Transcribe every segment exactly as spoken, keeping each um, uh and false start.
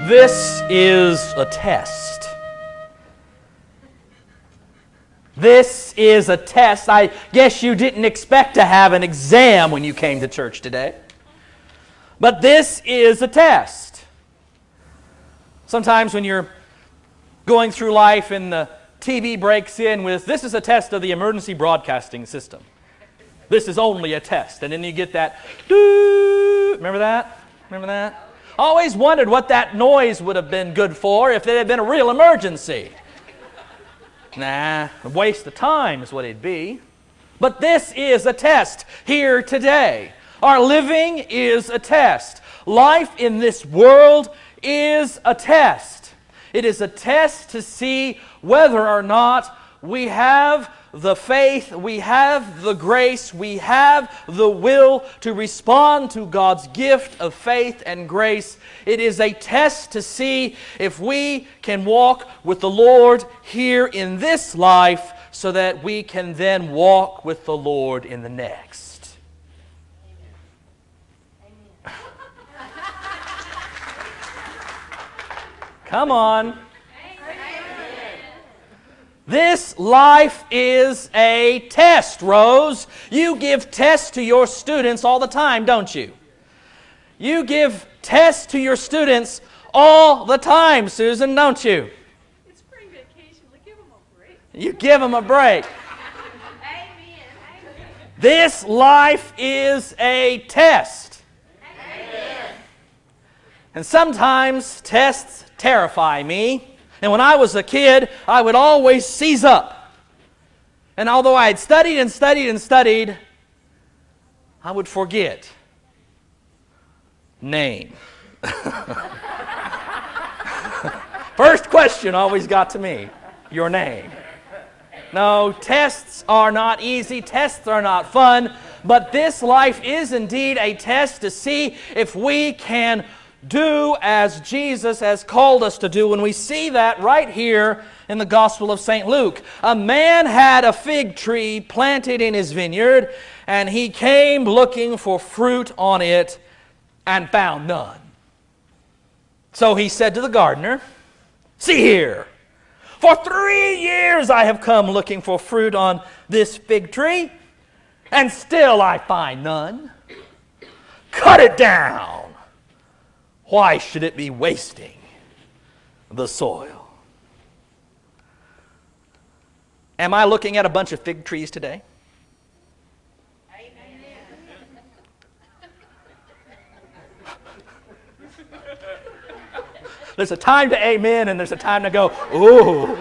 This is a test. This is a test. I guess you didn't expect to have an exam when you came to church today. But this is a test. Sometimes when you're going through life and the T V breaks in with, this is a test of the emergency broadcasting system. This is only a test. And then you get that, doo. Remember that? Remember that? Always wondered what that noise would have been good for if it had been a real emergency. Nah, a waste of time is what it'd be. But this is a test here today. Our living is a test. Life in this world is a test. It is a test to see whether or not we have the faith, we have the grace, we have the will to respond to God's gift of faith and grace. It is a test to see if we can walk with the Lord here in this life so that we can then walk with the Lord in the next. Amen. Come on. This life is a test, Rose. You give tests to your students all the time, don't you? You give tests to your students all the time, Susan, don't you? It's spring vacation. We give them a break. You give them a break. Amen. This life is a test. Amen. And sometimes tests terrify me. And when I was a kid, I would always seize up. And although I had studied and studied and studied, I would forget. Name. First question always got to me. Your name. No, tests are not easy. Tests are not fun. But this life is indeed a test to see if we can do as Jesus has called us to do. When we see that right here in the Gospel of Saint Luke. A man had a fig tree planted in his vineyard, and he came looking for fruit on it and found none. So he said to the gardener, "See here, for three years I have come looking for fruit on this fig tree, and still I find none. Cut it down. Why should it be wasting the soil?" Am I looking at a bunch of fig trees today? Amen. There's a time to amen and there's a time to go, ooh.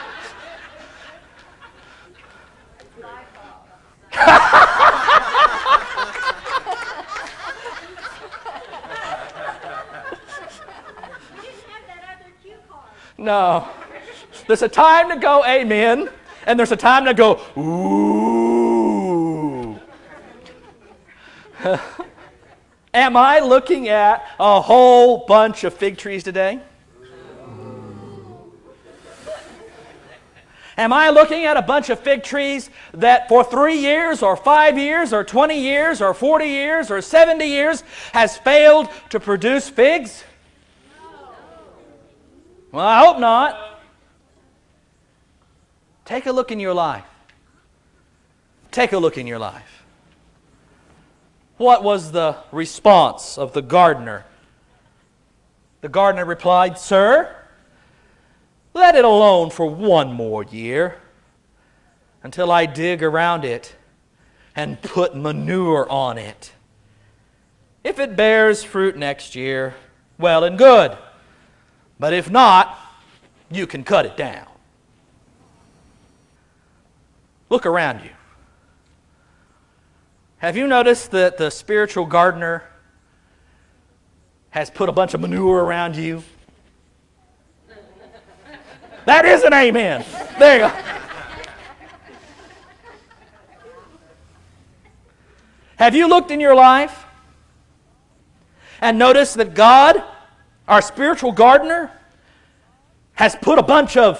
No. There's a time to go amen, and there's a time to go, ooh. Am I looking at a whole bunch of fig trees today? Am I looking at a bunch of fig trees that for three years or five years or twenty years or forty years or seventy years has failed to produce figs? Well, I hope not. Take a look in your life. Take a look in your life. What was the response of the gardener? The gardener replied, "Sir, let it alone for one more year until I dig around it and put manure on it. If it bears fruit next year, well and good. But if not, you can cut it down." Look around you. Have you noticed that the spiritual gardener has put a bunch of manure around you? That is an amen. There you go. Have you looked in your life and noticed that God, our spiritual gardener, has put a bunch of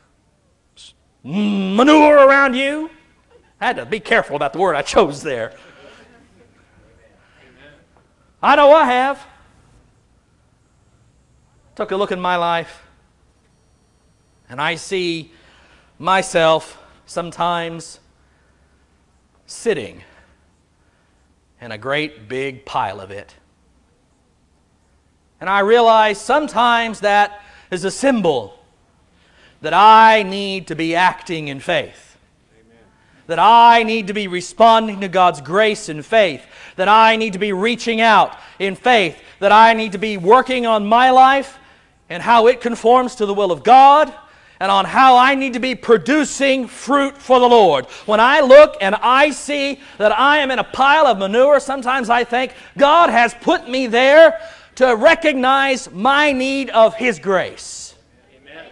manure around you? I had to be careful about the word I chose there. I know I have. Took a look in my life, and I see myself sometimes sitting in a great big pile of it. And I realize sometimes that is a symbol that I need to be acting in faith. Amen. That I need to be responding to God's grace in faith. That I need to be reaching out in faith. That I need to be working on my life and how it conforms to the will of God, and on how I need to be producing fruit for the Lord. When I look and I see that I am in a pile of manure, sometimes I think God has put me there to recognize my need of His grace. Amen.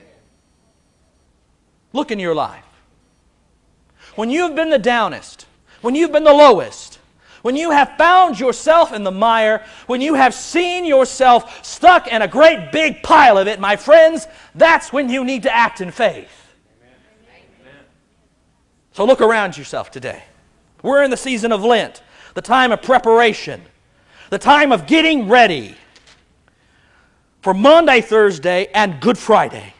Look in your life. When you've been the downest, when you've been the lowest, when you have found yourself in the mire, when you have seen yourself stuck in a great big pile of it, my friends, that's when you need to act in faith. Amen. So look around yourself today. We're in the season of Lent, the time of preparation, the time of getting ready for Maundy, Thursday, and Good Friday.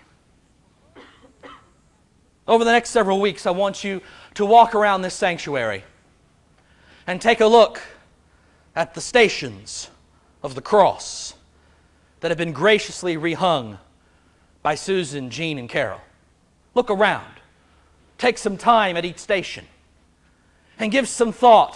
Over the next several weeks, I want you to walk around this sanctuary and take a look at the stations of the cross that have been graciously rehung by Susan, Jean, and Carol. Look around. Take some time at each station and give some thought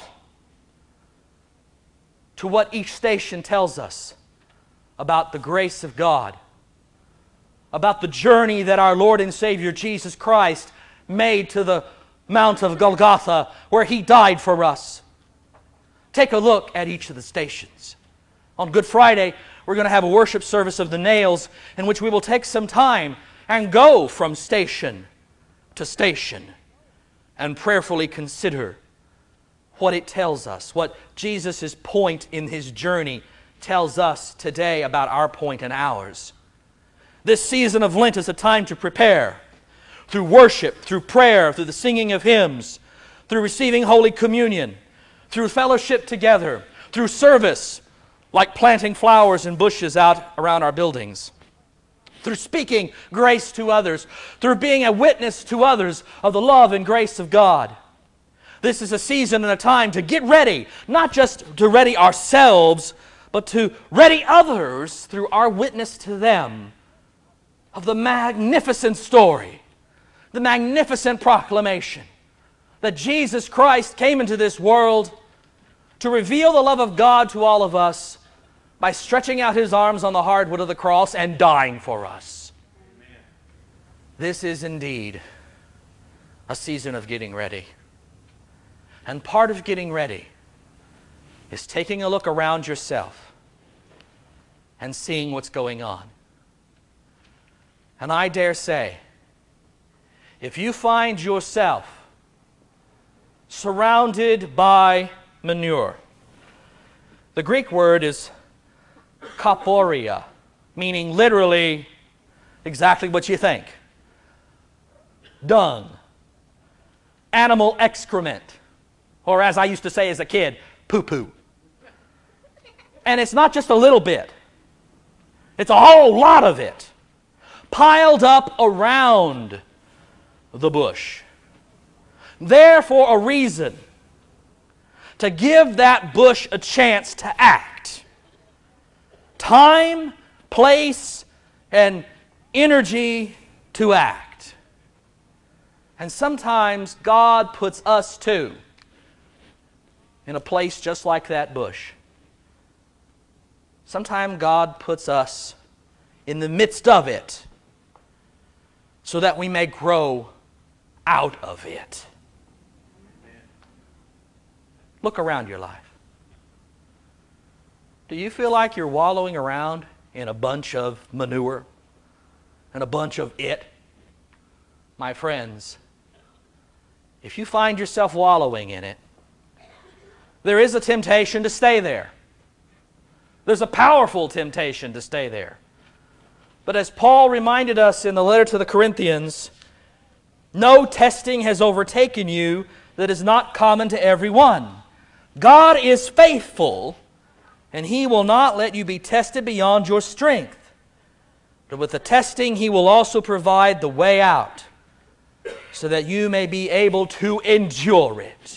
to what each station tells us about the grace of God, about the journey that our Lord and Savior Jesus Christ made to the Mount of Golgotha, where He died for us. Take a look at each of the stations. On Good Friday, we're going to have a worship service of the nails in which we will take some time and go from station to station and prayerfully consider what it tells us, what Jesus' point in His journey tells us today about our point and ours. This season of Lent is a time to prepare through worship, through prayer, through the singing of hymns, through receiving Holy Communion, through fellowship together, through service, like planting flowers and bushes out around our buildings, through speaking grace to others, through being a witness to others of the love and grace of God. This is a season and a time to get ready, not just to ready ourselves, but to ready others through our witness to them of the magnificent story, the magnificent proclamation that Jesus Christ came into this world to reveal the love of God to all of us by stretching out His arms on the hardwood of the cross and dying for us. Amen. This is indeed a season of getting ready. And part of getting ready is taking a look around yourself and seeing what's going on. And I dare say, if you find yourself surrounded by manure, the Greek word is kaporia, meaning literally exactly what you think. Dung, animal excrement, or as I used to say as a kid, poo-poo. And it's not just a little bit. It's a whole lot of it piled up around the bush. There for a reason, to give that bush a chance to act. Time, place, and energy to act. And sometimes God puts us too in a place just like that bush. Sometimes God puts us in the midst of it so that we may grow out of it. Look around your life. Do you feel like you're wallowing around in a bunch of manure and a bunch of it? My friends, if you find yourself wallowing in it, there is a temptation to stay there. There's a powerful temptation to stay there. But as Paul reminded us in the letter to the Corinthians, no testing has overtaken you that is not common to everyone. God is faithful, and He will not let you be tested beyond your strength. But with the testing, He will also provide the way out so that you may be able to endure it.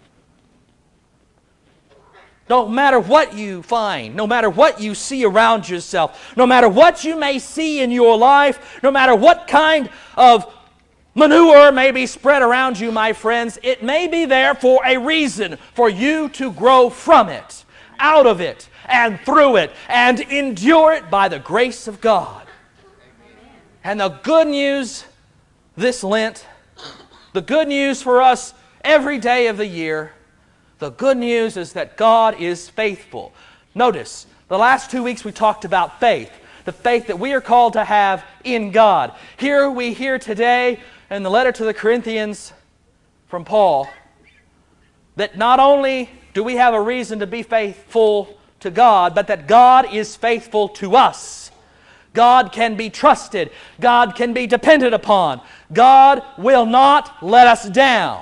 No matter what you find, no matter what you see around yourself, no matter what you may see in your life, no matter what kind of manure may be spread around you, my friends, it may be there for a reason, for you to grow from it, out of it, and through it, and endure it by the grace of God. And the good news this Lent, the good news for us every day of the year, the good news is that God is faithful. Notice, the last two weeks we talked about faith, the faith that we are called to have in God. Here we hear today in the letter to the Corinthians from Paul that not only do we have a reason to be faithful to God, but that God is faithful to us. God can be trusted. God can be depended upon. God will not let us down.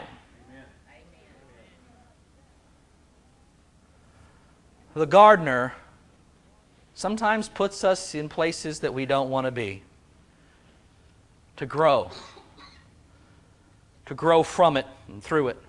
The gardener sometimes puts us in places that we don't want to be, to grow, to grow from it and through it.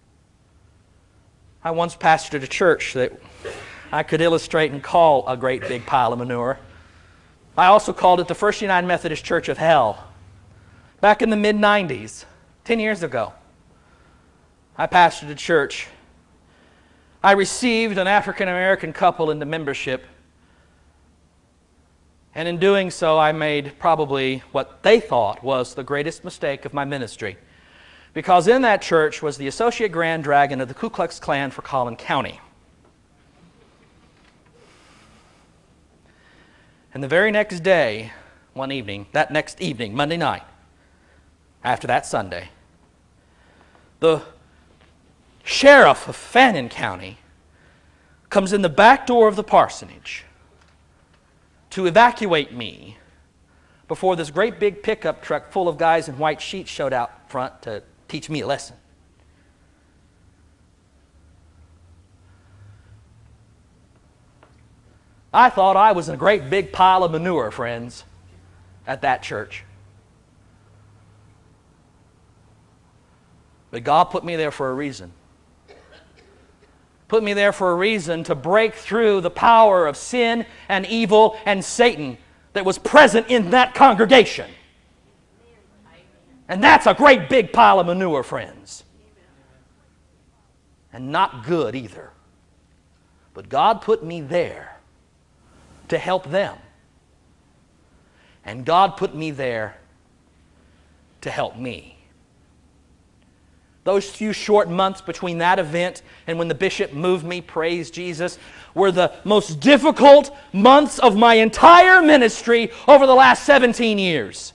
I once pastored a church that I could illustrate and call a great big pile of manure. I also called it the First United Methodist Church of Hell. Back in the mid nineties, ten years ago, I pastored a church. I received an African-American couple into membership, and in doing so, I made probably what they thought was the greatest mistake of my ministry, because in that church was the Associate Grand Dragon of the Ku Klux Klan for Collin County. And the very next day, one evening, that next evening, Monday night, after that Sunday, the sheriff of Fannin County comes in the back door of the parsonage to evacuate me before this great big pickup truck full of guys in white sheets showed out front to teach me a lesson. I thought I was in a great big pile of manure, friends, at that church. But God put me there for a reason. Put me there for a reason to break through the power of sin and evil and Satan that was present in that congregation. And that's a great big pile of manure, friends. And not good either. But God put me there to help them. And God put me there to help me. Those few short months between that event and when the bishop moved me, praise Jesus, were the most difficult months of my entire ministry over the last seventeen years.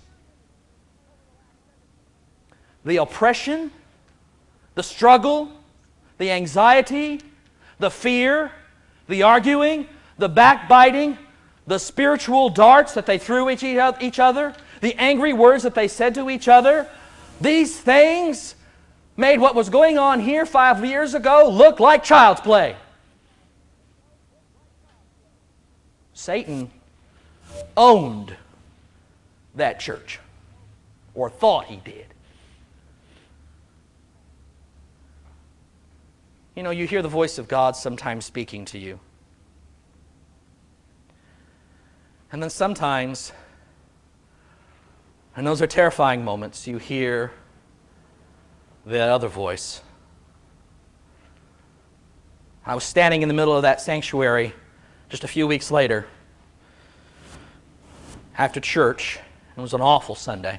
The oppression, the struggle, the anxiety, the fear, the arguing, the backbiting, the spiritual darts that they threw at each other, the angry words that they said to each other, these things made what was going on here five years ago look like child's play. Satan owned that church, or thought he did. You know, you hear the voice of God sometimes speaking to you. And then sometimes, and those are terrifying moments, you hear the other voice. I was standing in the middle of that sanctuary just a few weeks later after church. It was an awful Sunday.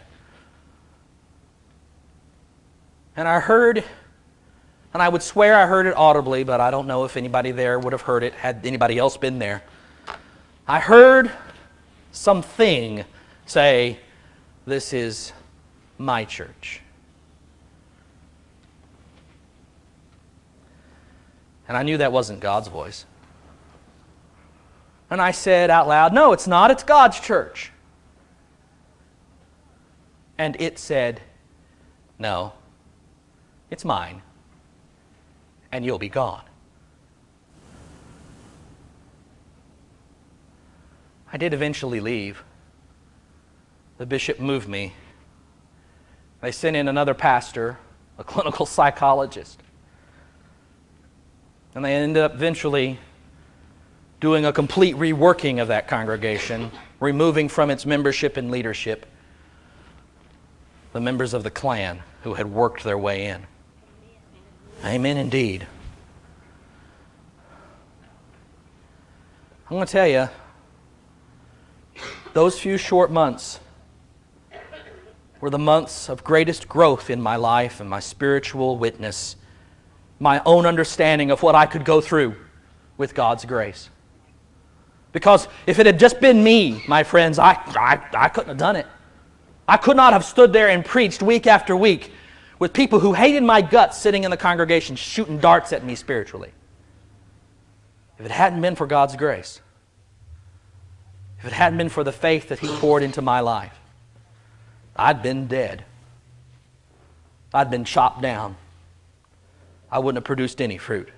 And I heard, and I would swear I heard it audibly, but I don't know if anybody there would have heard it had anybody else been there. I heard something say, "This is my church." And I knew that wasn't God's voice. And I said out loud, "No, it's not. It's God's church." And it said, "No, it's mine. And you'll be gone." I did eventually leave. the bishop moved me. They sent in another pastor, a clinical psychologist. And they ended up eventually doing a complete reworking of that congregation, removing from its membership and leadership the members of the Klan who had worked their way in. Amen indeed. I'm going to tell you, those few short months were the months of greatest growth in my life and my spiritual witness, my own understanding of what I could go through with God's grace. Because if it had just been me, my friends, I, I, I couldn't have done it. I could not have stood there and preached week after week with people who hated my guts sitting in the congregation shooting darts at me spiritually. If it hadn't been for God's grace, if it hadn't been for the faith that He poured into my life, I'd been dead. I'd been chopped down. I wouldn't have produced any fruit.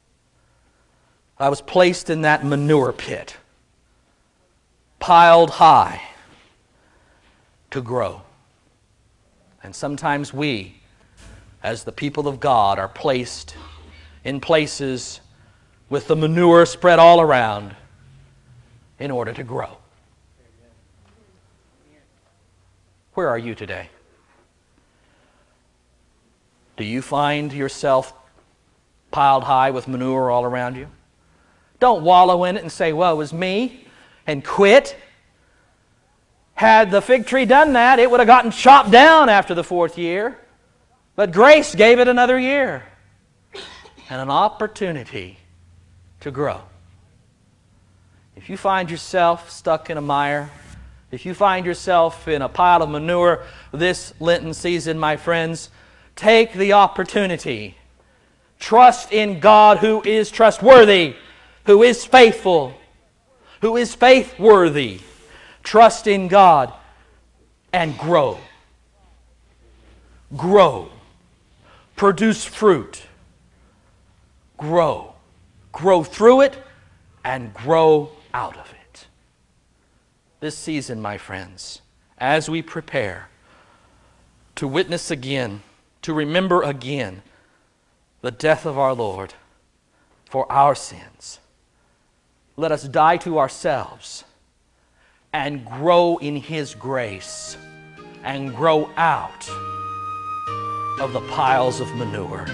I was placed in that manure pit, piled high to grow. And sometimes we, as the people of God, are placed in places with the manure spread all around in order to grow. Where are you today? Do you find yourself piled high with manure all around you? Don't wallow in it and say, well, it was me, and quit. Had the fig tree done that, it would have gotten chopped down after the fourth year. But grace gave it another year and an opportunity to grow. If you find yourself stuck in a mire, if you find yourself in a pile of manure this Lenten season, my friends, take the opportunity. Trust in God who is trustworthy, who is faithful, who is faith-worthy. Trust in God and grow. Grow. Produce fruit. Grow. Grow through it and grow out of it. This season, my friends, as we prepare to witness again, to remember again the death of our Lord for our sins, let us die to ourselves and grow in His grace and grow out of the piles of manure.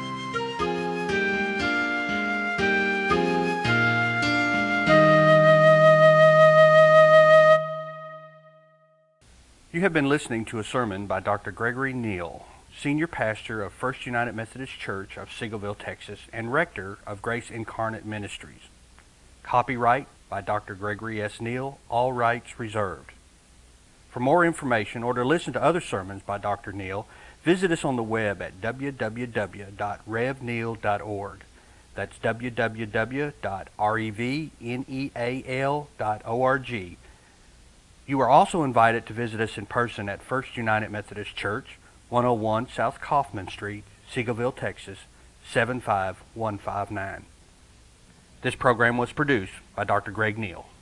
You have been listening to a sermon by Doctor Gregory Neal, Senior Pastor of First United Methodist Church of Seagoville, Texas, and Rector of Grace Incarnate Ministries. Copyright by Doctor Gregory S. Neal, all rights reserved. For more information or to listen to other sermons by Doctor Neal, visit us on the web at w w w dot rev neal dot org. That's w w w dot rev neal dot org. You are also invited to visit us in person at First United Methodist Church, one oh one South Kaufman Street, Seagoville, Texas, seven five one five nine. This program was produced by Doctor Greg Neal.